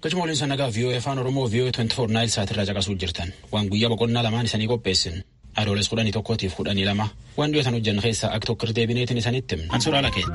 Kachmooliin sanagaa VOA Afaan Oromoo VOA 24 Nile Saatirraa caqasuu jirtan. Waan guyyaa boqonnaa lamaan isanii qopheessin. Adooles 11 fi 12 waan dhiyootan hojjannu keessaa akka tokko deebineetiin isanitti himna. Ansuraa lakee.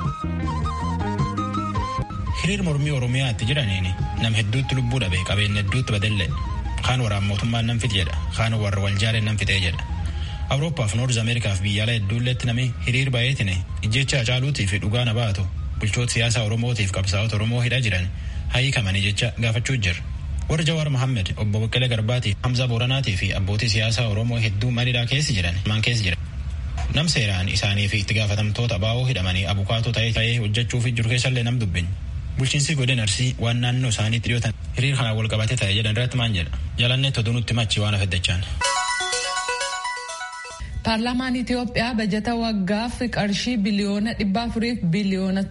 Hiriir mormii Oromiyaatti jedhaniini nam hedduutti lubbuu dhabe qabeenya hedduutti badelle. Kaan waraan mootummaan nam fite jedha. Kaan warra wal jaaleen nam fitee jedha. Awurooppaa fi Noorz Ameerikaaf biyyaalaa hedduulleetti namni hiriir baay'eetine ijjecha Hacaaluutii fi dhugaa na baatu bulchoota siyaasaa Oromootiif qabsaa'ota Oromoo hidhaa jiran hiikamanii jecha gaafachuu jira. Warra Jawaar Mohammed, Obbo Baqqalee Garbaatii, Hamzaa Booranaatii fi abbootii siyaasaa Oromoo hedduu manidhaa keessa jiran. Nam seeraan isaanii fi itti gaafatamtoota abaa'oo hidhamanii abukaatoo ta'ee hojjechuu fi jiru keessallee nam dubbin. Bulchiinsi godina Arsii waan naannoo isaaniitti dhiyootan hiriir kanaan wal qabatee ta'e jedhan irratti maal jedha. Jalannee toduu nutti machi waan afeddachaan. Paarlaamaan Itiyoophiyaa bajata waggaaf qarshii biliyoona 400 biliyoona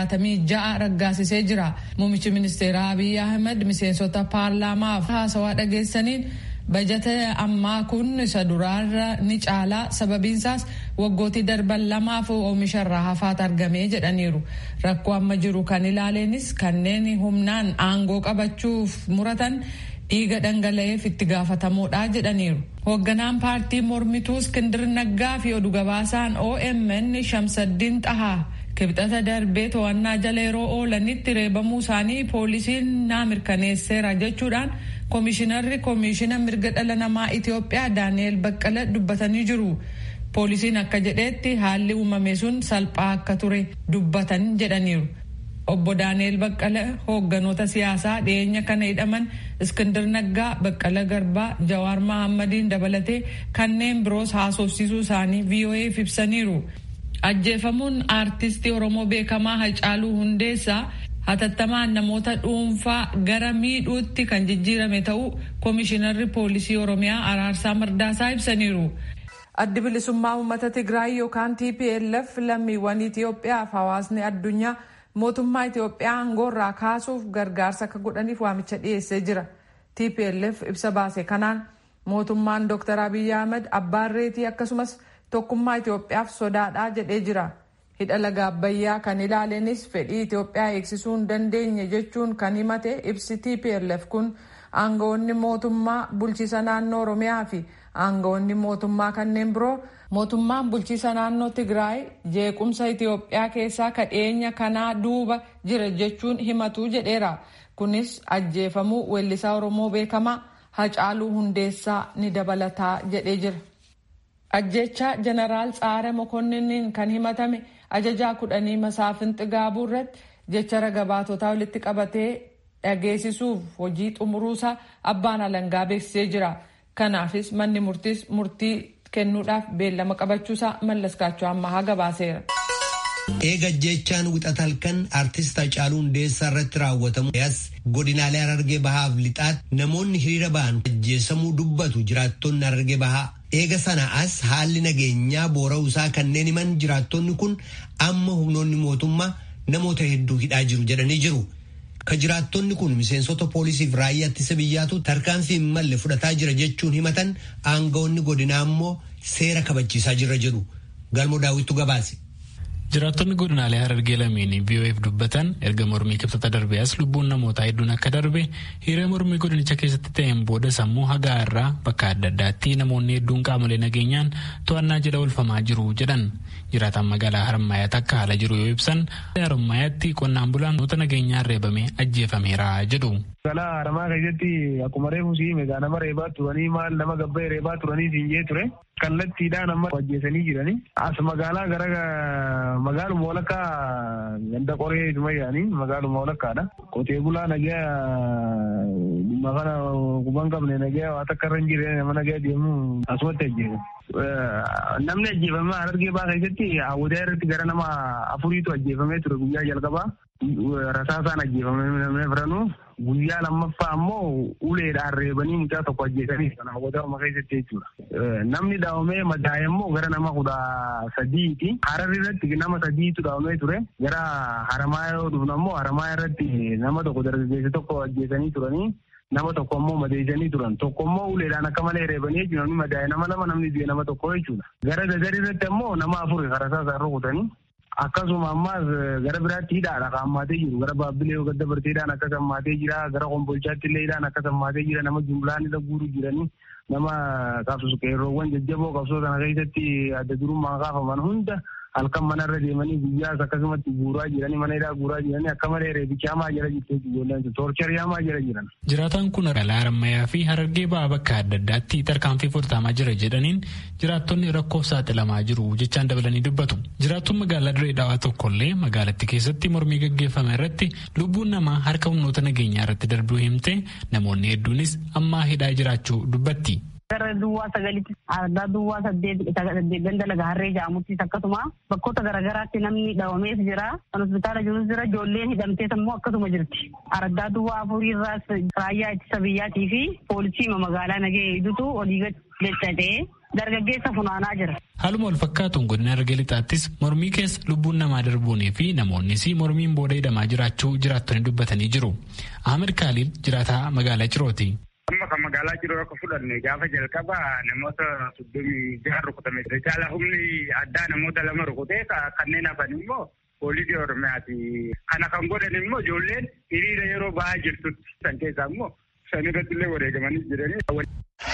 76 raggaasisee jira. Muummichi ministeeraa Abiy Ahmed miseensota paarlaamaaf haasawaa dhageessaniin bajata ammaa kun isa duraarra ni caalaa sababiinsaas waggootii darban lamaaf oomisharraa hafaat argamee jedhaniiru. Rakkoo amma jiru kan ilaaleenis kanneen humnaan aangoo qabachuuf muratan dhiiga dhangala'eef itti gaafatamuudha jedhaniiru. Hoogganaan paartii mormituu Iskindir Naggaa fi oduu gabaasaan OMN Shamsaddiin Xahaa kibxata darbee to'annaa jala yeroo oolanitti reebamuu isaanii poolisiin naa mirkaneesseera jechuudhaan koomishinarri koomishina mirga dhala namaa Itiyoophiyaa Daani'eel Baqqala dubbatanii jiru. Poolisiin akka jedheetti haalli uumame sun salphaa akka ture dubbatan jedhaniiru. Obbo Daani'eel Baqqala hoogganoota siyaasaa dhiyeenya kana hidhaman Iskindir Naggaa, Baqqala Garbaa, Jawaar Mohammediin dabalatee kanneen biroos haasofsiisuu isaanii VOA'f ibsaniiru. Ajjeefamuun aartistii Oromoo beekamaa Hacaaluu Hundeessaa hatattamaan namoota dhuunfaa gara miidhuutti kan jijjiirame ta'uu koomishinarri poolisii Oromiyaa Araarsaa Mardaasaa ibsaniiru. Addi bilisummaa uummata Tigraay yookaan TPLF lammiiwwan Itiyoophiyaaf hawaasni addunyaa mootummaa Itiyoophiyaa aangoorraa kaasuuf gargaarsa akka godhaniif waamicha dhiyeessee jira. TPLF ibsa baase kanaan mootummaan Dr. Abiy Ahmed abbaan reetii akkasumas tokkummaa Itiyoophiyaaf sodaadhaa jedhee jira. Hidha laga Abbayyaa kan ilaaleenis fedhii Itiyoophiyaa eegsisuu hin dandeenye jechuun kan himate ibsi TPLF kun aangawoonni mootummaa bulchiisa naannoo Oromiyaa fi aangawoonni mootummaa kanneen biroo mootummaan bulchiisa naannoo Tigraay jeequmsa Itiyoophiyaa keessaa kadheenya kanaa duuba jira jechuun himatu jedheera. Kunis ajjeefamuu weellisaa Oromoo beekamaa Hacaaluu Hundeessaa ni dabalataa jedhee jira. Ajjeechaa Jeneraal Tsaare Mokonniniin kan himatame ajajaa 10 Masaafinti Gaabuu irratti jecha raga baatotaa walitti qabatee dhageessisuuf hojii xumuruusaa abbaan alangaa beeksisee jira. Kanaafis manni murtii kennuudhaaf beellama qabachuusaa Mallaskaachoo ammaa gabaaseera. Eega jechaan wixata halkan artist Hacaaluu Hundeessaa irratti raawwatamu godinaalee Harargee Bahaaf lixaatti namoonni hiriira ba'an ajjeesamuu dubbatu jiraattonni Harargee Bahaa. Eega sana as haalli nageenyaa boora'uusaa kanneen himan jiraattonni kun amma humnoonni mootummaa namoota hedduu hidhaa jiru jedhanii jiru. Ka jiraattonni kun miseensota poolisiif raayyaa ittisa biyyaatu tarkaanfii hin malle fudhataa jira jechuun himatan aangawoonni godinaa immoo seera kabachiisaa jira jedhu. Galmoo Daawwittu gabaase. Jiraattonni godinaalee Harargee lameen VOA'f dubbatan erga mormii kibxata darbee as lubbuun namootaa hedduun akka darbe hiriira mormii godinicha keessatti ta'een booda sammuu hagaa irraa bakka adda addaatti namoonni hedduun qaamolee nageenyaan to'annaa jala oolfamaa jiru jedhan. Jiraataan magaalaa Harmaayaatti akka haala jiru yoo ibsan Harmaayaatti qonnaan bulaan noota nageenyaan reebame ajjeefameera jedhu. Magaalaa Haramaa keessatti akkuma reefu meegaa nama reebaa turanii maal nama gabbee reebaa turanii siinjee ture. Kallattiidhaan amma ajjeesanii jiranii. As magaalaa gara magaaluma walakkaa ganda qoree Dumayyaanii magaaluma walakkaadha. Qotee bulaa nagaa dhimma kana kuban qabne nagaa waa takka irra hin jirre nama nagaa deemu asumatti ajjeesan. Namni ajjeefame Harargee Bahaa keessatti hawwataa irratti gara nama 4tu ajjeefamee ture guyyaa jalqabaa. Rasaasaan ajjeefamee namni biranuu guyyaa lammaffaa ammoo uleedhaan reebanii mucaa tokko ajjeesanii kan hawwataama keessatti jechuudha. Namni dhaawamee madaa'e immoo gara nama 13ti. Hararri irratti nama 3tu dhaawamee ture. Gara Haramaaya yoo dhufnu ammoo Haramaaya irratti nama tokko dargaggeessa tokko ajjeesanii turanii. Nama tokko ammoo madeessanii turan. Tokko ammoo uleedhaan akka malee reebanii jechuudha. Namni madaa'e nama lama namni du'e nama tokko jechuudha. Gara Dadarii irratti ammoo nama 4 rasaasaan rukutanii. akkasuma ammaas gara biraatti hidhaadha kan hammaatee jiru gara Baabbilee gadda barteedhaan akkas hammaatee jira gara Kombolchaatti illeedhaan akkas hammaatee jira nama jumlaan irra guuruu jiranii nama qabsu qeerroowwan jajjaboo qabsoo sana keessatti adda durummaan kaafaman hunda halkan manarra deemanii guyyaas akkasumatti guuraa jiranii mana hidhaa guuraa jiranii akka malee reebicha hamaa jala jirtee ijoolleen toorcharii hamaa jala jiran. Jiraataan kun dhalaa Harammayyaa fi Harargee ba'aa bakka adda addaatti tarkaanfii fudhatamaa jira jedhaniin jiraattonni rakkoof saaxilamaa jiru jechaan dabalanii dubbatu. Jiraattuun magaalaa Dirree Dhawaa tokkollee magaalattii keessatti mormii gaggeeffame irratti lubbuun namaa harka humnoota nageenyaa irratti darbuu himte namoonni hedduunis ammaa hidhaa jiraachuu dubbatti. Gara duwwaa sagalitti addaa duwwaa saddeet ganda laga harree jedhamutti akkasuma bakkoota garaagaraatti namni dhawamees jira. Kan hospitaala jirus jira. Ijoolleen hidhamtees immoo akkasuma jirti. Addaa duwwaa afurii irraas raayyaa ittisa biyyaatii fi poolisii magaalaa nagee eegdutu olii gadi dargaggeessa funaanaa jira. Haaluma wal fakkaatuun godina Harargee Lixaattis mormii keessa lubbuun namaa darbuunii fi namoonnis mormiin booda hidhamaa jiraachuu jiraattonni dubbatanii jiru. Ahmed Khalil jiraataa magaalaa Cirooti. Amma kan magaalaa Ciroo akka fudhanne gaafa jalqaba namoota 36 rukutame. Caala humni addaa namoota 2 rukutee kanneen hafan immoo poolisii Oromiyaati. Kana kan godhan immoo ijoolleen hiriira yeroo ba'aa jirtutti san keessaa immoo san irratti illee wareegamanii jiranii.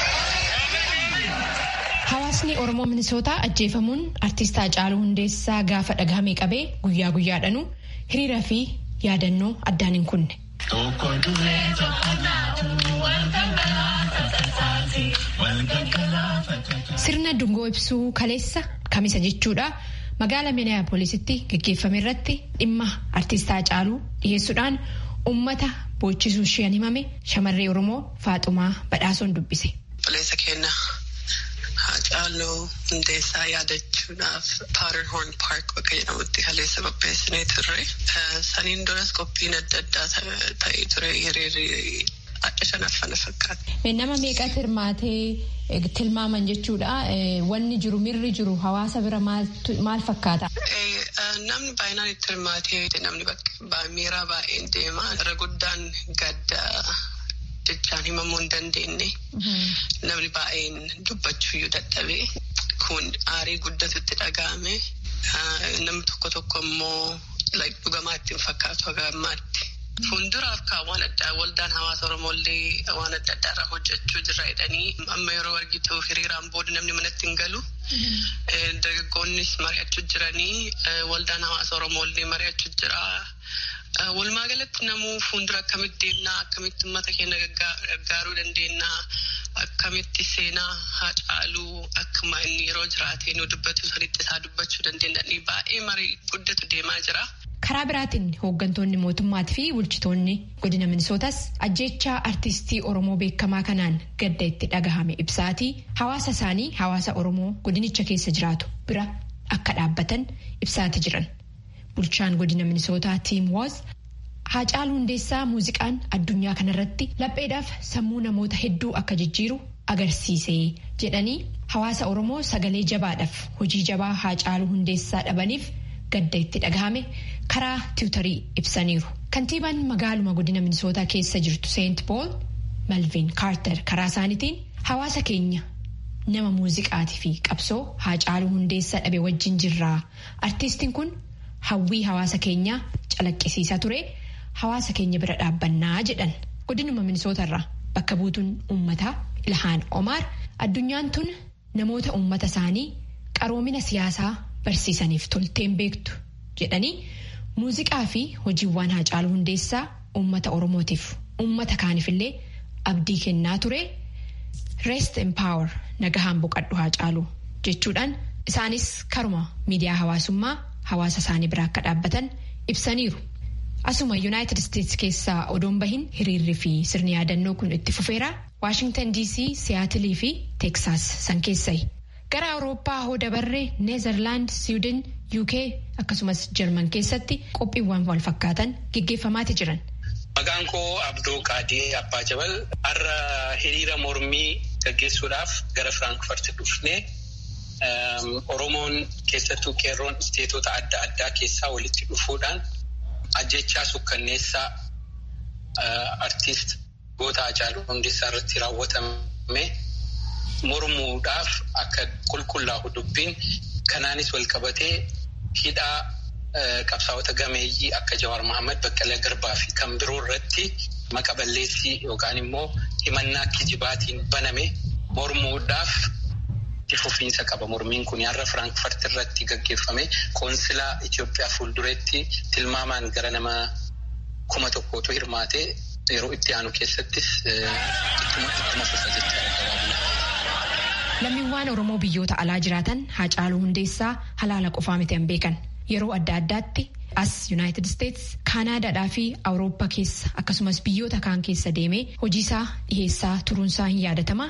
Hawaasni Oromoo Minisootaa ajjeefamuun artistaa Haacaaluu Hundeessaa gaafa dhagahame qabee guyyaa guyyaadhaan hiriira fi yaadannoo addaan hin kunne. Sirna dungoo ibsuu kaleessa kamisa jechuudha magaalaa Minneapoolisitti gaggeeffame irratti dhimma artistaa Haacaaluu dhiyeessuudhaan uummata boochisuu isheen himame shamarree Oromoo Faaxumaa Badhaasoon dubbise. Haacaaluu Hundeessaa yaadachuudhaaf Powderhorn Park bakka jedhamutti kaleessa qopheessinee turre. Saniin duras qophiin adda addaa ta'ee ture hiriirri adda shanaffana fakkaata. Nama meeqatu hirmaatee tilmaaman jechuudha. Wanni jiru mirri jiru hawaasa bira maal fakkaata? Namni baay'inaan itti hirmaatee namni miiraa baay'een deema. Irra guddaan gadda. Jechaan himamuu hin dandeenye namni baay'een dubbachuuyyuu dadhabee kun aarii guddatutti dhaga'ame namni tokko immoo dhugamaa ittiin fakkaatu haga ammaatti. Fuulduraaf waan addaa waldaan hawaasa Oromooillee waan adda addaa irraa hojjechuu jirra jedhanii amma yeroo argitu hiriiraan booda namni manatti hin galu. Dargaggoonnis mari'achuu jiranii waldaan hawaasa Oromooillee mari'achuu jira. Walumaa galatti namuu fuuldura akkamitti deemnaa akkamitti uummata keenya gargaaruu dandeenyaa akkamitti seenaa Haacaaluu akkuma inni yeroo jiraatee nu dubbatu sanitti isaa dubbachuu dandeenyanii baay'ee marii guddatu deemaa jira. Karaa biraatiin hooggantoonni mootummaatii fi bulchitoonni godina Minisootaas ajjeechaa artistii Oromoo beekamaa kanaan gadda itti dhagahame ibsaatii hawaasa isaanii hawaasa Oromoo godinicha keessa jiraatu bira akka dhaabbatan ibsaatii jiran. Bulchaan godina Minisootaa Tiim Woz Haacaaluu Hundeessaa muuziqaan addunyaa kanarratti lapheedhaaf sammuu namoota hedduu akka jijjiiru agarsiise jedhanii hawaasa Oromoo sagalee jabaadhaaf hojii jabaa Haacaaluu Hundeessaa dhabaniif gadda itti dhagahame karaa tiwutarii ibsaniiru. Kantiibaan magaaluma godina Minisootaa keessa jirtu Seent Pool Malvin Kaarter karaa isaaniitiin hawaasa keenya nama muuziqaatii fi qabsoo Haacaaluu Hundeessaa dhabe wajjin jirraa. Artistiin kun hawwii hawaasa keenyaa calaqqisiisaa ture hawaasa keenya bira dhaabbannaa jedhan. Godinuma Minisootarraa bakka buutuun uummataa Ilhaan Omaar addunyaan tun namoota uummata isaanii qaroomina siyaasaa barsiisaniif tolteen beektu jedhanii muuziqaa fi hojiiwwan Haacaaluu Hundeessaa uummata Oromootiif uummata kaaniifillee abdii kennaa ture. Rest in power nagahaan boqadhu Haacaaluu jechuudhaan isaanis karuma miidiyaa hawaasummaa hawaasa isaanii biraa akka dhaabbatan ibsaniiru. Asuma Yuunaayitid Isteetsi keessaa odoon bahin hiriirri fi sirni yaadannoo kun itti fufeera. Waashingtan DC, Siyaatilii fi Teeksaas san keessayi. Gara Awurooppaa hoo dabarree Neezerlaand, Siwiidin, UK akkasumas Jarman keessatti qophiiwwan wal fakkaatan gaggeeffamaati jiran. Maqaan koo Abdoo Qaadee Abbaa Jabal har'a hiriira mormii gaggeessuudhaaf gara Firaankfurt dhufnee Oromoon keessattuu qeerroon isteetota adda addaa keessaa walitti dhufuudhaan ajjechaa sukkanneessaa artiist goota Haacaaluu Hundeessaa irratti raawwatame mormuudhaaf akka qulqullaa'u dubbiin kanaanis wal qabatee hidhaa qabsaa'ota gameeyyii akka Jawaar Mohaammed, Baqqalee Garbaa fi kan biroo irratti maqaballeessii yookaan immoo himannaa kijibaatiin baname mormuudhaaf itti fufiinsa qaba. Mormiin kun har'a Firaankfurt irratti gaggeeffame qoonsilaa Itoophiyaa fuuldureetti tilmaamaan gara nama 1,000tu hirmaate yeroo itti aanu keessattis ittuma fufa jechaadha. Lammiiwwan Oromoo biyyoota alaa jiraatan Haacaaluu Hundeessaa halaala qofaa miti hin beekan. Yeroo adda addaatti as Yuunaayitid Isteets, Kaanaadaadhaa fi Awurooppaa keessa akkasumas biyyoota kaan keessa deemee hojiisaa dhiheessaa turuunsaa hin yaadatama.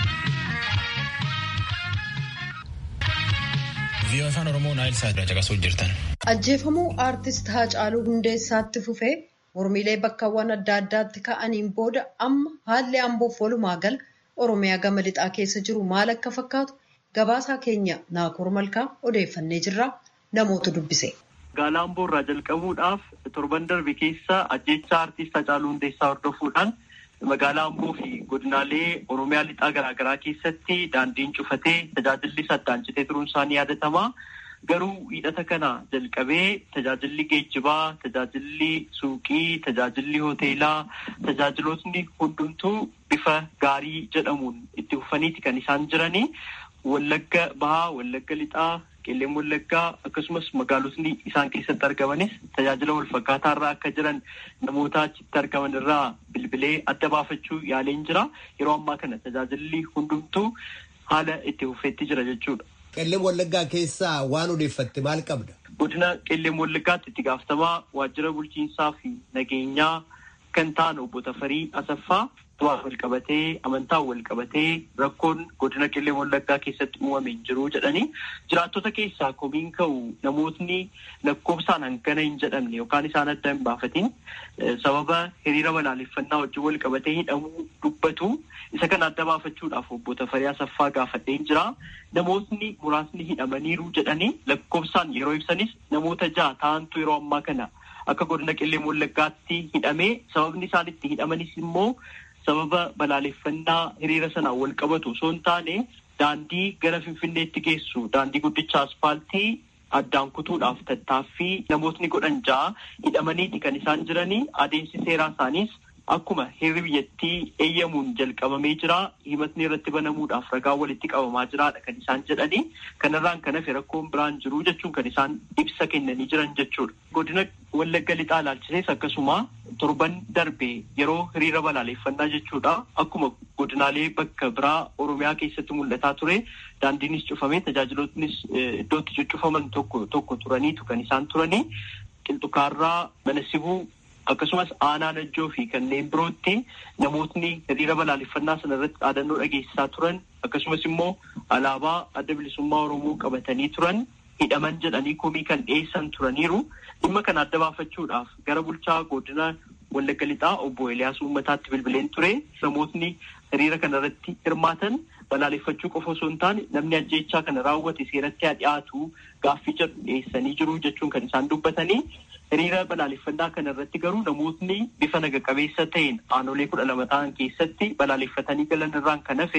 Viiyoo afaan Oromoo Naayil Saadira caqasuu jirtan. Ajjeefamuu aartist Haacaaluu Hundeessaatti fufee mormiilee bakkawwan adda addaatti ka'aniin booda amma haalli Amboof walumaa gala Oromiyaa gama lixaa keessa jiru maal akka fakkaatu gabaasaa keenya Naakoor Malkaa odeeffannee jirra. Namoota dubbise. Magaalaa Amboo irraa jalqabuudhaaf torban darbe keessa ajjeechaa aartist Haacaaluu Hundeessaa hordofuudhaan magaalaa Amboo fi godinaalee Oromiyaa lixaa garaagaraa keessatti daandiin cufatee tajaajilli saddaan citee turuun isaanii yaadatama. Garuu hidhata kana jalqabee tajaajilli geejjibaa, tajaajilli suuqii, tajaajilli hoteelaa, tajaajilootni hundumtuu bifa gaarii jedhamuun itti fufaniiti kan isaan jiranii. Wallagga Bahaa, Wallagga Lixaa, Qeelleen Wallaggaa akkasumas magaalotni isaan keessatti argamanis tajaajila wal fakkaataa irraa akka jiran namoota achitti argaman irraa bilbilee adda baafachuu yaaleen jira. Yeroo ammaa kana tajaajilli hundumtuu haala itti fufeetti jira jechuudha. Qeelleen Wallaggaa keessaa waan odeeffatte maal qabda? Godina Qeelleen Wallaggaatti itti gaafatamaa waajjira bulchiinsaa fi nageenyaa kan ta'an obbo Tafarii Asaffaa du'aa wal qabatee amantaan wal qabatee rakkoon godina Qeelleen Wallaggaa keessatti uumame hin jiru jedhanii jiraattota keessaa komiin ka'u namootni lakkoofsaan hangana hin jedhamne yookaan isaan adda hin baafatin sababa hiriira balaaleffannaa wajjin wal qabatee hidhamuu dubbatu. Isa kana adda baafachuudhaaf obbo Tafarii Asaffaa gaafadhee jira. Namootni muraasni hidhamaniiru jedhanii lakkoofsaan yeroo ibsanis namoota 6 ta'antu yeroo ammaa kana akka godina Qeelleen Wallaggaatti hidhamee sababni isaan itti hidhamanis immoo sababa balaaleffannaa hiriira sanaan wal qabatu osoo hin taane daandii gara Finfinneetti geessu daandii guddicha aspaaltii addaan kutuudhaaf tattaaffii namootni 6 hidhamaniiti kan isaan jiranii. Adeemsi seeraa isaaniis akkuma heerri biyyattii eeyyamuun jalqabamee jira. Himatni irratti banamuudhaaf ragaa walitti qabamaa jiraadha kan isaan jedhanii. Kanarraan kan hafe rakkoon biraan jiru jechuun kan isaan ibsa kennanii jiran jechuudha. Godina Wallagga Lixaa ilaalchisees akkasuma torban darbe yeroo hiriira balaaleffannaa jechuudha. Akkuma godinaalee bakka biraa Oromiyaa keessatti mul'ataa ture. Daandiinis cufamee tajaajilootnis iddootti cuccufaman tokko turaniitu kan isaan turanii. Qilxukaarraa, Manasibuu akkasumas aanaa Najjoo fi kanneen birootti namootni hiriira balaaleffannaa sana irratti dhaadannoo dhageessisaa turan akkasumas immoo alaabaa adda bilisummaa Oromoo qabatanii turan hidhaman jedhanii komii kan dhiyeessan turaniiru. Dhimma kana adda baafachuudhaaf gara bulchaa godina Wallagga Lixaa obbo Eliyaas Uummataatti bilbileen ture. Namootni hiriira kana irratti hirmaatan balaaleffachuu qofa osoo hin taane namni ajjeechaa kana raawwate seeratti haa dhiyaatu gaaffii jedhu dhiyeessanii jiru jechuun kan isaan dubbatanii. Hiriira balaaleffannaa kana irratti garuu namootni bifa naga qabeessa ta'een aanolee 12 ta'an keessatti balaaleffatanii galan irraan kan hafe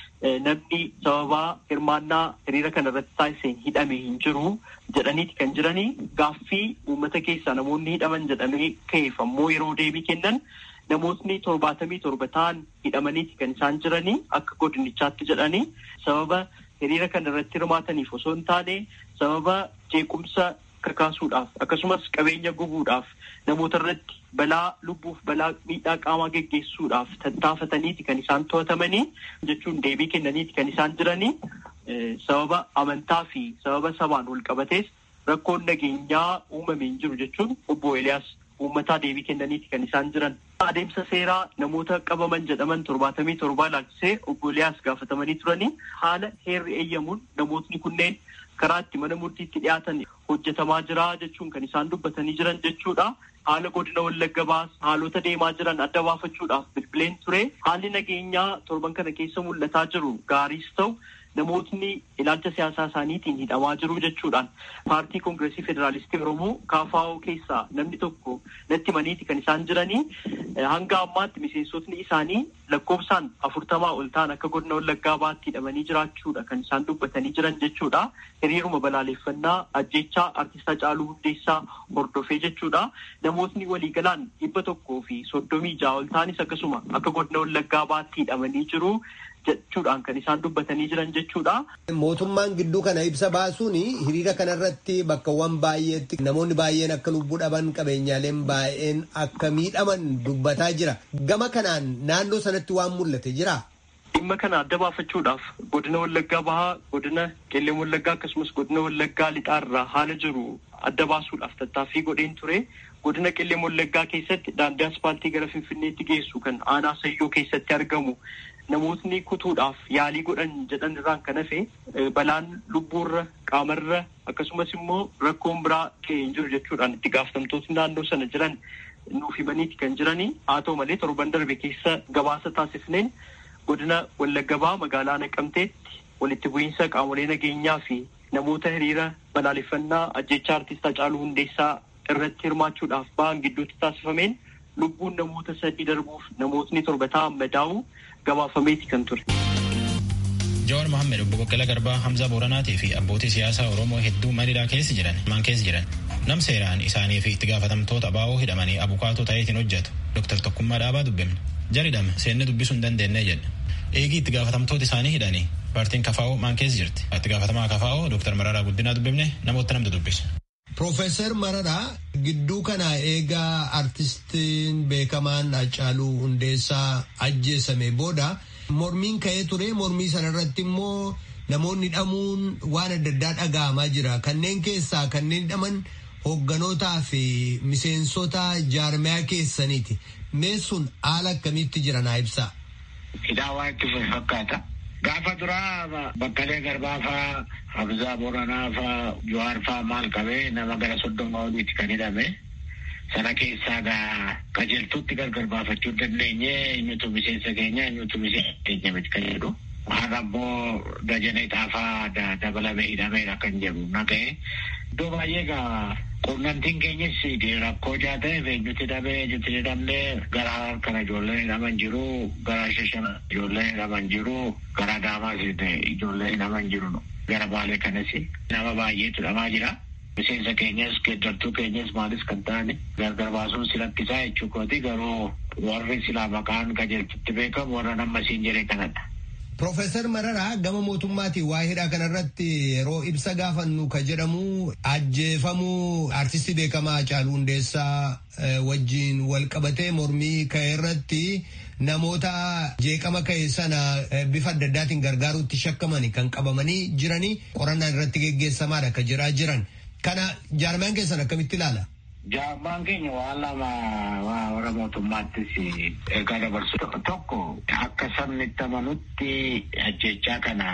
namni sababaa hirmaannaa hiriira kana irratti taasiseen hidhame hin jiru jedhaniiti kan jiranii. Gaaffii uummata keessaa namoonni hidhaman jedhamee ka'eef ammoo yeroo deebii kennan namootni 77 ta'an hidhamaniiti kan isaan jiranii akka godinichaatti jedhanii sababa hiriira kana irratti hirmaataniif osoo hin taane sababa jeequmsa kakaasuudhaaf akkasumas qabeenya gubuudhaaf namoota irratti balaa lubbuuf balaa miidhaa qaamaa geggeessuudhaaf tattaafataniiti kan isaan to'atamanii jechuun deebii kennaniiti kan isaan jiranii. Sababa amantaa fi sababa sabaan wal qabatees rakkoon nageenyaa uumamee hin jiru jechuun obbo Eliyaas Uummataa deebii kennaniiti kan isaan jiran. Adeemsa seeraa namoota qabaman jedhaman 77 ilaalchisee obbo Eliyaas gaafatamanii turanii haala heerri eeyyamuun namootni kunneen karaa itti mana murtiitti dhiyaatan hojjetamaa jira jechuun kan isaan dubbatanii jiran jechuudha. Haala godina Wallagga Bahaas haalota deemaa jiran adda baafachuudhaaf bilbileen ture. Haalli nageenyaa torban kana keessa mul'ataa jiru gaariis ta'u namootni ilaalcha siyaasaa isaaniitiin hidhamaa jiru jechuudhaan paartii koongireesii federaalistii Oromoo KFO keessaa namni tokko natti maniiti kan isaan jiranii hanga ammaatti miseensotni isaanii lakkoofsaan 40 ol ta'an akka godina Wallaggaa baatti hidhamanii jiraachuudha kan isaan dubbatanii jiran jechuudha. Hiriiruma balaaleffannaa ajjeechaa artist Haacaaluu Hundeessaa hordofee jechuudha. Namootni waliigalaan 136 ol ta'anis akkasuma akka godina Wallaggaa baatti hidhamanii jiru jechuudhaan kan isaan dubbatanii jiran jechuudha. Mootummaan gidduu kana ibsa baasuun hiriira kanarratti bakkawwan baay'eetti namoonni baay'een akka lubbuu dhaban qabeenyaaleen baay'een akka miidhaman dubbataa jira. Gama kanaan naannoo sanatti waan mul'ate jira. Dhimma kana adda baafachuudhaaf godina Wallaggaa bahaa, godina Qeellee Wallaggaa akkasumas godina Wallaggaa lixaarraa haala jiru adda baasuudhaaf tattaaffii godheen ture. Godina Qeellee Wallaggaa keessatti daandii aspaaltii gara Finfinneetti geessu kan aanaa Sayyoo keessatti argamu namootni kutuudhaaf yaalii godhan jedhan irraan kan hafe balaan lubbuurra qaamarra akkasumas immoo rakkoon biraa ka'ee hin jiru jechuudhaan itti gaafatamtootni naannoo sana jiran nuuf himaniiti kan jiranii. Haa ta'u malee torban darbe keessa gabaasa taasifneen godina Wallagga bahaa magaalaa Naqamteetti walitti bu'iinsa qaamolee nageenyaa fi namoota hiriira balaaleffannaa ajjeechaa artist Haacaaluu Hundeessaa irratti hirmaachuudhaaf ba'an gidduutti taasifameen lubbuun namoota 3 darbuuf namootni 7 ta'an madaa'uu gabaafameeti kan ture. Jawaar Mohammed, Obbo Baqqalaa Garbaa, Hamzaa Booranaatii fi abbootii siyaasaa Oromoo hedduu maniidhaa keessa jiran. Nam seeraan isaanii fi itti gaafatamtoota abaa'oo hidhamanii abukaatoo ta'eetiin hojjetu. Dr. Tokkummaa Dhaabaa dubbifne. Jaridham seenne dubbisuu hin dandeenye jedhe. Eegii itti gaafatamtoota isaanii hidhanii paartiin KFO maan keessa jirti. Itti gaafatamaa KFO Dr. Mararaa Guddinaa dubbifne namoota namtu dubbise. Profeesar Mararaa gidduu kana eegaa artistiin beekamaan Haacaaluu Hundeessaa ajjeesame booda mormiin ka'ee ture. Mormii sanarratti immoo namoonni hidhamuun waan adda addaa dhaga'amaa jira. Kanneen keessaa kanneen hidhaman hoogganotaa fi miseensota jaarmiyaa keessaniiti. Mee sun haala akkamitti jira naa ibsaa? Hidhaa waan itti fakkaata. Gaafa duraa Baqqalee Garbaa faa, Hamzaa Booranaa faa, Jawaar faa maal qabee nama gara 30 oliitti kan hidhame. Sana keessaa qajeeltuutti gargar baafachuu dandeenye eenyutu miseensa keenya eenyutu miseensa keenya miti kan jedhu. Har'a immoo Dajanee Xaafaa dabalamee hidhameera kan jedhu naga'e. Iddoo baay'ee quunnamtiin keenyas rakkoo ta'eef eenyutti hidhamee eenyutti hidhamnee gara harkana ijoolleen hidhaman jiru, gara Shashamannee ijoolleen hidhaman jiru, gara Adaamaas ijoolleen hidhaman jiru. Gara Baalee kanas nama baay'eetu hidhamaa jira. Miseensa keenyas geeddartuu keenyas maalis kan ta'ani gargar baasuun si rakkisaa jechuu kooti. Garuu warri silaa maqaan qajeeltutti beekamu warra nama siin jedhe kanadha. Profeesar Mararaa gama mootummaatiin waa hidhaa kanarratti yeroo ibsa gaafannu ka jedhamu ajjeefamuu artistii beekamaa Haacaaluu Hundeessaa wajjin wal qabatee mormii ka'e irratti namoota jeeqama ka'e sana bifa adda addaatiin gargaaruutti shakkamani kan qabamanii jiranii qorannaan irratti geggeessamaadha ka jiran. Kana jaarmaan keessan akkamitti ilaala? Jaarmaan keenya waan lama warra mootummaattis ergaa dabarsu. Tokko akka sabni itti amanutti ajjechaa kana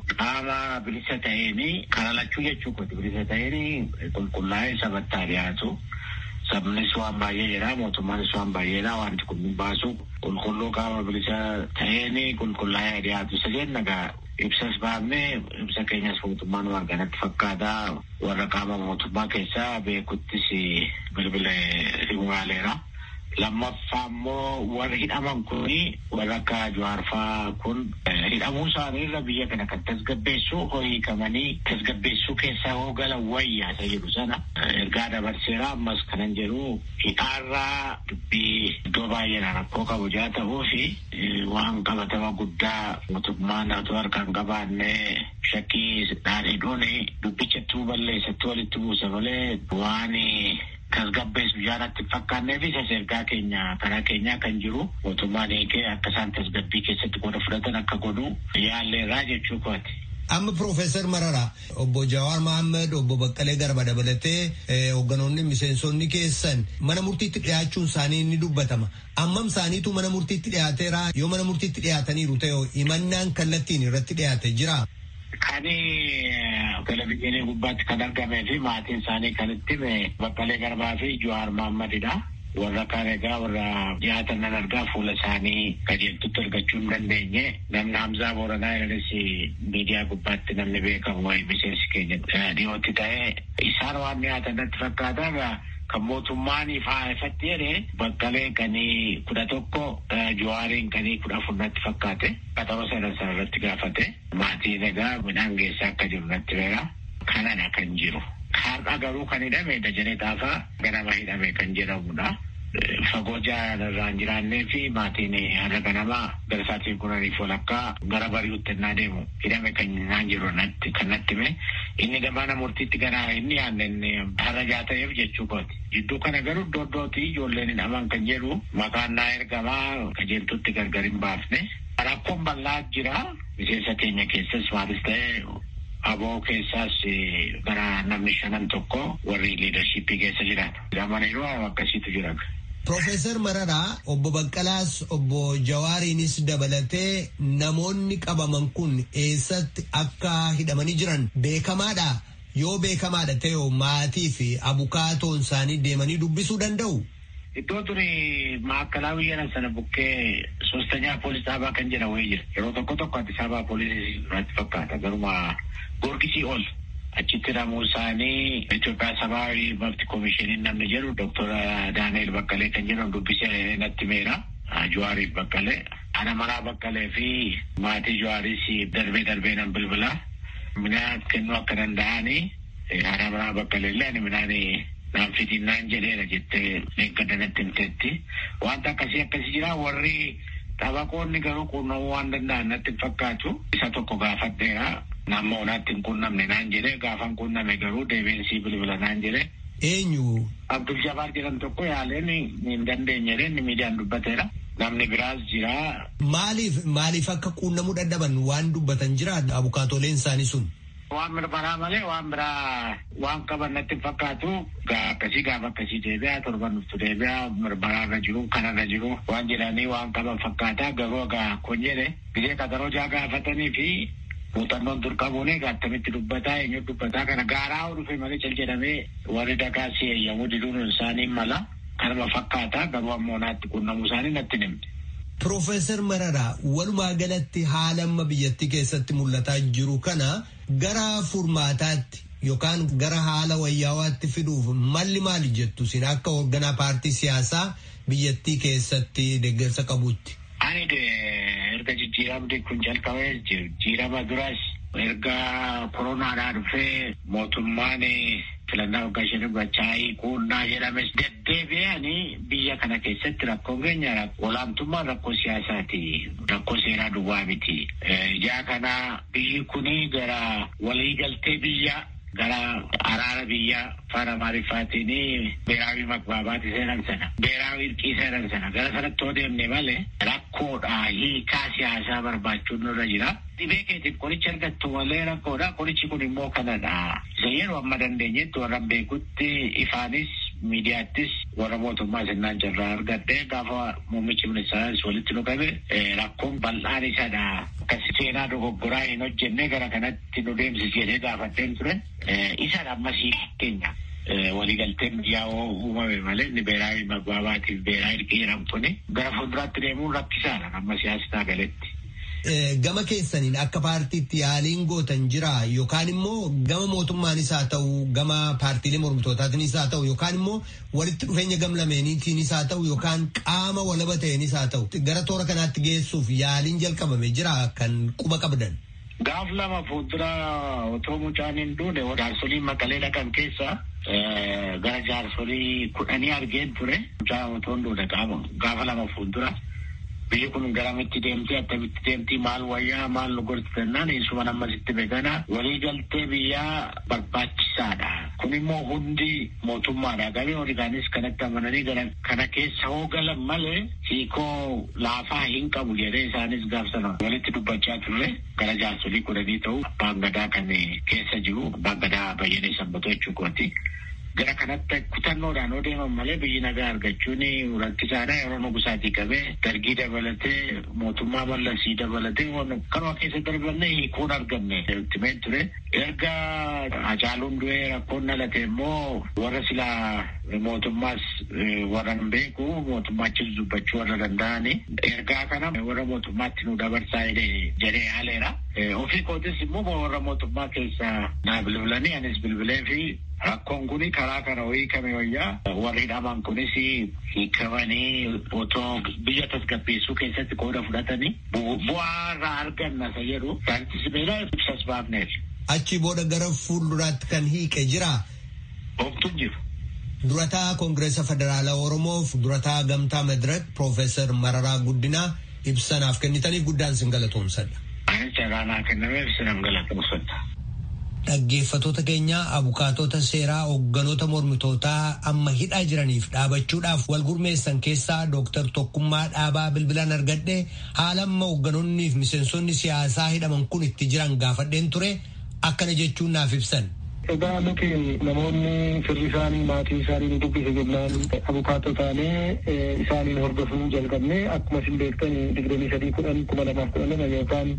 qaama bilisa ta'een kalalachuu jechuu kooti. Bilisa ta'een qulqullaa'ee sabattaa dhiyaatu. Sabnis waan baay'ee jedha, mootummaanis waan baay'eedha. Wanti kun baasu qulqulluu qaama bilisa ta'een qulqullaa'ee dhiyaatu. Isa jenna ibsas baafnee ibsa keenyas mootummaan waan kanatti fakkaata. Warra qaama mootummaa keessaa beekuttis bilbila himuuraaleera. Lammaffaa immoo warri hidhaman kun warra akka Jawaarfaa kun hidhamuu isaaniirra biyya kana kan tasgabbeessu hiikamanii tasgabbeessuu keessaa hoogala wayyaa isa jedhu sana ergaa dabarseera. Ammas kanan jedhu hidhaarraa dubbii iddoo baay'eedhaan rakkoo qabu jaa ta'uu fi waan qabatama guddaa mootummaan haa harkaan qabaanne shakkii dhaadhiidhuun dubbichatti balleessatti walitti buusa malee waan tasgabbeessu jaanatti fakkaanneef isa ergaa keenya karaa keenyaa kan jiru mootummaan eegee akka isaan tasgabbii keessatti qooda fudhatan akka godhu yaalleerraa jechuu kooti. Amma Profeesar Mararaa obbo Jawaar Mohammed obbo Baqqalee Garbaa dabalatee hoogganoonni miseensonni keessan mana murtiitti dhiyaachuun isaanii ni dubbatama. Ammam isaaniitu mana murtiitti dhiyaateera? Yoo mana murtiitti dhiyaataniiru ta'e himannaan kallattiin irratti dhiyaate jira? Kani televizyiinii gubbaatti kan argamee fi maatiin isaanii kan itti Baqqalee Garbaa fi Jawaar Mohammedidha. warra kaan egaa warra dhiyaatan nan argaa fuula isaanii qajeeltutti argachuu hin dandeenye. Namni Hamzaa Booranaa jedhanis miidiyaa gubbaatti namni beekamu waa'ee miseensi keenya dhiyootti ta'ee isaan waan dhiyaatan natti fakkaata. Kan mootummaan ifatti jedhee Baqqalee kanii 11 Jawaariin kanii 14 natti fakkaate. Qaxaroo sana irratti gaafate. Maatiin egaa midhaan geessaa akka jiru natti beera. Kanadha kan jiru. Har'a garuu kan hidhame Dajanee Xaafaa ganama hidhame kan jedhamudha. Fagoo irraan jiraannee fi maatiin har'a ganama gara sa'aatii 10:00 gara bari'utti innaa deemu hidhame kan naan jiru kan natti hime. Inni gamaana murtiitti gara inni aannan har'a jaata'eef jechuu kooti. Jidduu kana garuu iddootti ijoolleen hidhaman kan jedhu maqaan naa ergamaa qajeeltutti gargar hin baafne. Rakkoon bal'aa jira. Miseensa keenya keessas maalis ta'ee aboo keessaas gara namni 5 warri liidarshiippii keessa jiran. Hidhamaniiru akkasiitu jira. Profeesar Mararaa obbo Baqqalaas obbo Jawaariinis dabalatee namoonni qabaman kun eessatti akka hidhamanii jiran beekamaadha. Yoo beekamaadha ta'e maatii fi abukaatoon isaanii deemanii dubbisuu danda'u. Iddoo turi maakalaa biyya sana bukkee 3ኛ poolis dhaabaa kan jedhamu jira. Yeroo tokko Addis Ababaa poolisii irratti fakkaata. Garuma Goorgisii ol achitti namuu isaanii Itoophiyaa Sabaabii Mafti Koomishiniin namni jedhu Dr. Daaneel Baqqalee kan jedhamu dubbisee natti meera. Jawaariif Baqqalee. Ana Maraa Baqqalee fi maatii Jawaaris darbee nan bilbila. Midhaan kennuu akka danda'anii Ana Maraa Baqqalee illee ani midhaan naan fidinnaan jedheera jettee eeggadanatti himteetti. Wanta akkasii jira. Warri Taphaqoonni garuu quunnamuu waan danda'an natti fakkaatu. Isa tokko gaafadheera. Namni onaatti hin quunnamne naan jedhee gaafan quunname garuu deebiinsii bilbila naan jedhee. Eenyu? Abdul Jabaar jedhan tokko yaaleen hin dandeenye inni miidiyaan dubbateera. Namni biraas jira. Maaliif akka quunnamuu dadhaban waan dubbatan jira abukaatoleen isaanii sun? Waan mirbanaa malee waan biraa waan qaban natti fakkaatu gaafa akkasii deebi'aa torban dhuftu deebi'aa mirbanaa jiru kanarra jiru waan jedhanii waan qaban fakkaata garuu kun jedhe biyya qaxaroo gaafatanii fi muuxannoon dur qabuun attamitti dubbataa eenyu dubbataa kana gaaraa dhufe malee cal jedhamee warri dakaasii eeyyamuu diduun isaanii mala kanuma fakkaata garuu ammoo naatti quunnamuu isaanii natti nimte. Profeesar Mararaa walumaa galatti haala amma biyyattii keessatti mul'ataa jiru kana gara furmaataatti yookaan gara haala wayyaawaatti fiduuf malli maali jettu sin akka hoogganaa paartii siyaasaa biyyattii keessatti deeggarsa qabutti? Ani erga jijjiiramni kun jalqabee jijjiirama duras erga koronaadhaa dhufee mootummaan filannaa waggaa 5 gochaayii quunnaa jedhames deddeebi'anii biyya kana keessatti rakkoon keenya olaantummaan rakkoo siyaasaati. Rakkoo seeraa duwwaa miti. Ijaa kana biyyi kuni gara waliigaltee biyya gara araara biyya afaan Amaariffaatiin beeraawi maqbaabaati seenan sana. Beeraawi irqii seenan sana. Gara sanatti yoo deemne malee rakkoodha hiikaa siyaasaa barbaachuun nurra jira. Dhibee keetiif qoricha argattu malee rakkoodha. Qorichi kun immoo kanadha. Isa yeroo amma dandeenyetti warra beekutti ifaanis miidiyaattis warra mootummaa sirnaan carraa argadhee gaafa muummichi ministeeras walitti nu qabe rakkoon bal'aan isadha. Akkasi seenaa dogoggoraa hin hojjenne gara kanatti nu deemsisi jedhee gaafatteen ture. Isadha ammasii keenya. Waliigalteen biyyaa uumame malee inni beeraawi maqbaabaatiif beeraa irqii jedhamtuni gara fuulduraatti deemuun rakkisaadha amma siyaasni galetti. Gama keessaniin akka paartiitti yaaliin gootan jira yookaan immoo gama mootummaanis haa ta'u gama paartiilee mormitootaatiinis haa ta'u yookaan immoo walitti dhufeenya gamlameeniitiinis haa ta'u yookaan qaama walaba ta'eenis haa ta'u gara toora kanaatti geessuuf yaaliin jalqabame jira kan quba qabdan. Gaaf lama fuuldura otoo mucaan hin duune jaarsolii Maqalee dhaqan keessa gara jaarsolii 10 argeen ture mucaan otoo hin duune gaafa lama fuuldura. Biyyi kun garamitti deemtee attamitti deemtii maal wayyaa maal nu gortitannaan isuma ammasitti beekana waliigaltee biyyaa barbaachisaadha. Kun immoo hundi mootummaadha. Garee hoogganaanis kanatti amananii kana keessa hoogalan malee hiikoo laafaa hin qabu jedhee isaanis gaafsana walitti dubbachaa turre gara jaarsolii 10 ta'u abbaan gadaa kan keessa jiru abbaan gadaa Bayyanee Sanbatoo jechuu kooti. gara kanatti kutannoodhaan deeman malee biyyi nagaa argachuun rakkisaadha. Yeroo nugusaatii qabee dargii dabalatee mootummaa mallasii dabalatee kanuma keessa darbanne hiikuun argamne ultimate ture. Erga Hacaaluun du'ee rakkoon dhalate immoo warra silaa mootummaas warra hin beeku mootummaachis dubbachuu warra danda'ani. Ergaa kana warra mootummaatti nu dabarsaa jedhee haaleera. Ofii kootis immoo warra mootummaa keessa naa bilbilanii anis bilbilee fi rakkoon kuni karaa kana hiikame wayyaa warri hidhaman kunis hiikamanii otoo biyya tasgabbeessuu keessatti qooda fudhatanii bu'aa irraa arganna isa jedhu saayintismeedhaa ibsas baafneef. Achi booda gara fuulduraatti kan hiike jira. Homtuun jiru. Durataa Koongireesa Federaalaa Oromoof durataa Gamtaa Madirak Piroofeesar Mararaa Guddinaa ibsanaaf kennitanii guddaan sin galatoomsadha. Anis jaraanaa kennameef sinan galatoomsadha. Dhaggeeffattoota keenya abukaatota seeraa hoogganoota mormitootaa amma hidhaa jiraniif dhaabachuudhaaf wal gurmeessan keessaa Dooktar Tokkummaa Dhaabaa bilbilaan argadhe haala amma hoogganoonniif miseensonni siyaasaa hidhaman kun itti jiran gaafadheen ture akkana jechuun naaf ibsan. Egaa nuti namoonni firri isaanii maatii isaanii nu dubbise jennaan abukaatoo taanee isaaniin hordofuu jalqabne akkuma isin beektan 23/10/2012 yookaan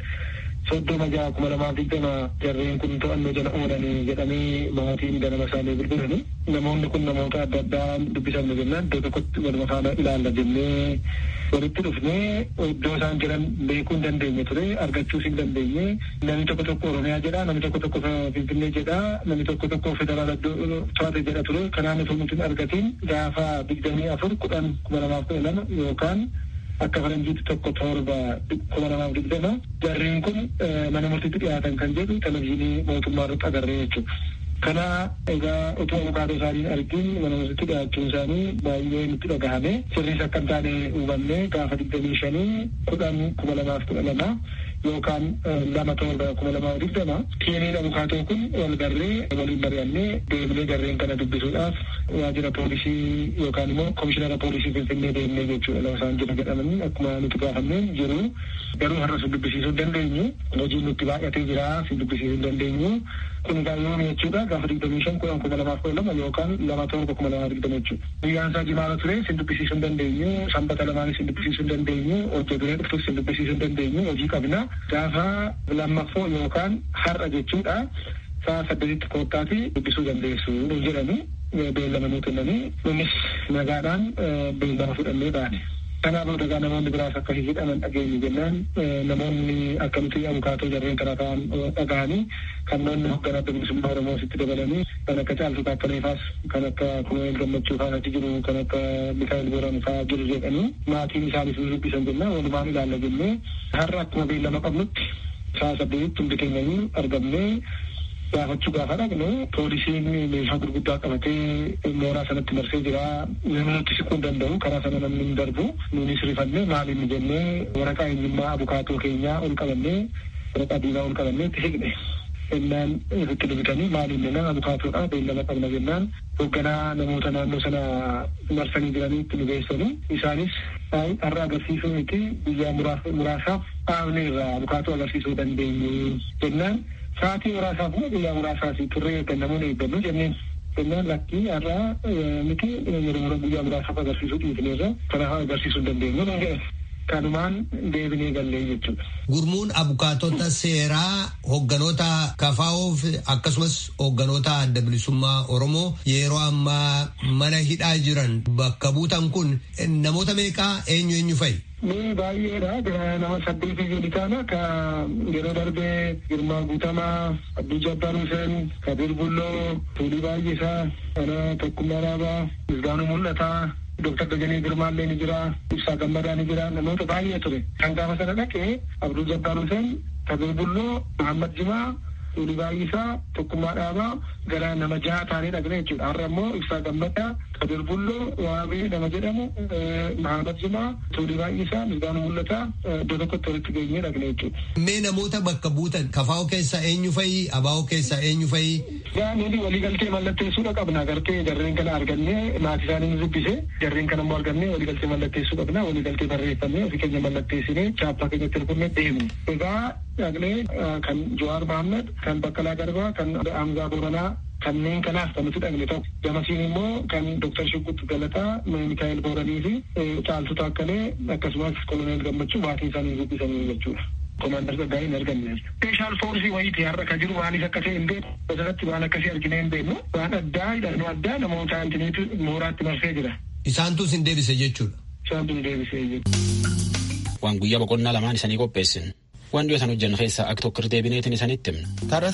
30/6/2020 jarreen kun to'annoo jala oolanii jedhamee maatiin ganama isaanii bilbilanii namoonni kun namoota adda addaa dubbisamne jennaan iddoo tokkotti waluma faana ilaalla jennee walitti dhufnee iddoo isaan jiran beekuu hin dandeenye ture argachuus hin dandeenye namni tokko tokko Oromiyaa jedha namni tokko tokko Finfinnee jedha namni tokko tokko federaala to'ate jedha ture kanaan osoo nuti hin argatiin gaafa 24/10/2012 yookaan akka faranjiitti 1/7/2020 jarreen kun mana murtiitti dhiyaatan kan jedhu televizyiinii mootummaa irratti agarree jechuudha. Kana egaa otoo abukaatoo isaanii argin mana murtiitti dhiyaachuun isaanii baay'ee nutti dhagahame sirriis akka hin taane hubanne gaafa 25/10/2012 yookaan 2/7/2020 tiimiin abukaatoo kun wal garree waliin mari'annee deemnee garreen kana dubbisuudhaaf waajjira poolisii yookaan immoo komishinara poolisii Finfinnee deemnee jechuudha lafa isaan jira jedhamanii akkuma nuti gaafannee jiru garuu har'a sun dubbisiisuu hin dandeenyu hojiin nutti baay'atee jira sin dubbisiisuu hin dandeenyu kun gaayyoon jechuudha gaafa 25/10/2012 yookaan 2/7/2020 jechuudha. Guyyaan isaa jimaala ture sin dubbisiisuu hin dandeenyu sanbata lamaan sin dubbisiisuu hin dandeenyu hojii duree dhuftus sin dubbisiisuu hin dandeenyu hojii qabna gaafa lammaffoo yookaan har'a jechuudha sa'a 8tti koottaati dubbisuu dandeessu jedhanii beellama nuu kennanii nunis nagaadhaan beellama fudhannee baane. Kanaaf dagaa namoonni biraas akka hidhaman dhageenye jennaan namoonni akka nuti abukaatoo jarreen kana ta'an dhaga'anii kanneen hoogganaa bilisummaa Oromoo sitti dabalanii kan akka Caaltuu Taakkaleefaas kan akka Kuneel Gammachuu fa'aati jiru kan akka Mikaa'el Booran fa'aa jiru jedhanii maatiin isaaniif dubbisan jennaan walumaan ilaalla jennee har'a akkuma beellama qabnutti sa'a 8tti hundi keenyanii argamnee gaafachuu gaafa dhaqnu poolisiin meeshaa gurguddaa qabatee mooraa sanatti marsee jira namni nutti siquu hin danda'u karaa sana namni hin darbu nuunis rifannee maal inni jennee waraqaa eenyummaa abukaatoo keenyaa ol qabannee waraqaa diimaa ol qabannee itti siqne jennaan irratti dubbatanii maal inni nama abukaatoodha beellama qabna jennaan hoogganaa namoota naannoo sana marsanii jiranii itti nu geessanii isaanis har'a agarsiisuu miti guyyaa muraasaaf dhaabne irraa abukaatoo agarsiisuu dandeenyu jennaan sa'aatii muraasaaf guyyaa muraasaaf turree eeggannamuun eeggannu jennaan lakkii har'aa miti yeroo guyyaa muraasaaf agarsiisuu dhiifneerra kanaaf agarsiisuu hin dandeenyu kanumaan deebinee gallee jechuudha. Gurmuun abukaatota seeraa hoogganoota KFOf akkasumas hoogganoota adda bilisummaa Oromoo yeroo ammaa mana hidhaa jiran bakka buutan kun namoota meeqaa eenyu fa'i? Ni baay'eedha. Nama 8 ijoollee taana ka yeroo darbee Girmaa Guutamaa, Abduu Jabbaar Huseen, Kabir Bulloo, Tuulii Baay'isaa, Tokkummaa Dhaabaa, Misgaanuu Mul'ataa, Dr. Dajanee Girmaallee ni jira, Ibsaa Gammadaa ni jira, namoota baay'ee ture. Kan gaafa sana dhaqee Abduu Jabbaar Huseen, Kabir Bulloo, Muhammad Jimaa, Tuulii Baay'isaa, Tokkummaa Dhaabaa gara nama 6 taanee dhaqne jechuudha. Har'a immoo Ibsaa Gammadaa, Kabir Bulloo, Waabee nama jedhamu, Muhammad Jimaa, Tuulii Baay'isaa, Misgaanuu Mul'ataa iddoo tokkotti walitti geenyee dhaqne jechuudha. Mee namoota bakka buutan KFO keessaa eenyu fa'i? ABO keessaa eenyu fa'i? Nuti waliigaltee mallatteessuudha qabna. Gartee jarreen kana argannee maatii isaanii dubbise jarreen kana immoo argannee waliigaltee mallatteessuu qabna. Waliigaltee barreeffannee ofii keenya mallatteessinee chaappaa keenyatti ergunnee deemnu. Egaa dhaqnee kan Jawaar Mohaammed, kan Baqqalaa Garbaa, kan Hamzaa Booranaa kanneen kanaaf kan nuti dhaqne ta'u. Gamasiin immoo kan Dr. Shugguut Galataa, Mikaa'el Booranii fi Caaltuu Taakkalee akkasumas Koloneel Gammachuu maatii isaanii dubbisanii jechuudha. Komaandar Tsaggaayee hin argamne. Speeshaal foorsii wayiiti har'a kan jiru maaliif akka ta'e hin beeku. Asirratti waan akkasii argine hin beeknu. Waan addaa hidhannoo addaa namoota antiniitu mooraatti marsee jira. Isaantus hin deebise jechuudha. Isaantu hin deebise jechuudha. Waan guyyaa boqonnaa lamaan isanii qopheessin. Waan dhiyootan hojjennu keessaa akka tokko deebineetiin isanitti himna.